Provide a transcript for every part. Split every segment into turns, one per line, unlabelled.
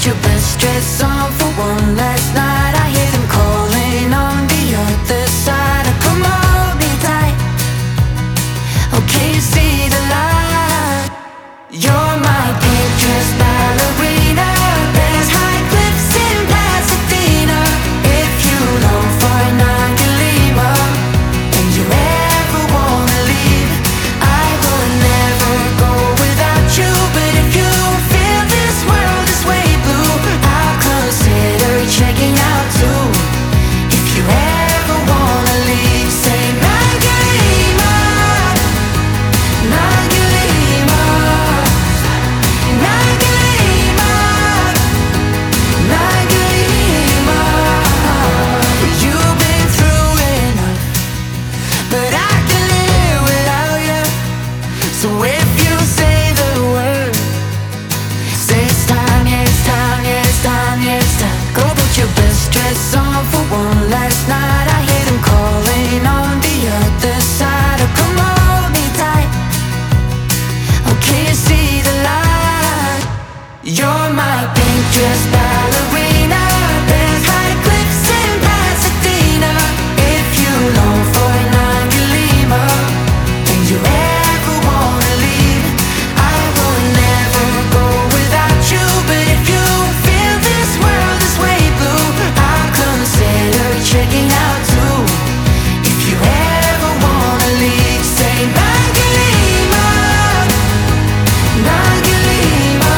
put your best dress on for one last night. I hear them calling on the other side. Come hold me tight. Oh, can you see the light? You're my pink dress ballerina. There's high cliffs in Pasadena. If you long for an Angelima and you ever wanna leave, I will never go without you. But if you feel this world is way blue, I'll consider checking out too. If you ever wanna leave, say Nagalima, Nagalima, Nagalima, Nagalima. You've been through enough, but I can live without you. So if you say the word, say it's time, yeah, it's time, yeah, it's time, yeah, it's time. Go put your best dress on for one last night. I hear them calling on the other side. Oh, come hold me tight. Oh, can you see the light? You're my pink dress ballerina. There's high cliffs in Pasadena. If you long for an Angelima and you ever wanna leave, I will never go without you. But if you feel this world is way blue, I'll consider checking out too. If you ever wanna leave, say Nagalima, Nagalima,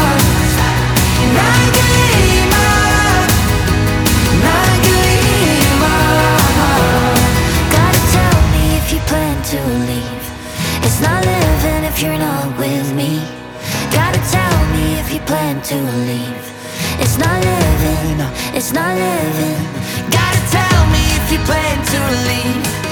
Nagalima, Nagalima. Gotta tell me if you plan to leave. It's not living if you're not with me. Gotta tell me if you plan to leave. It's not living, it's not living. Gotta tell me if you plan to leave.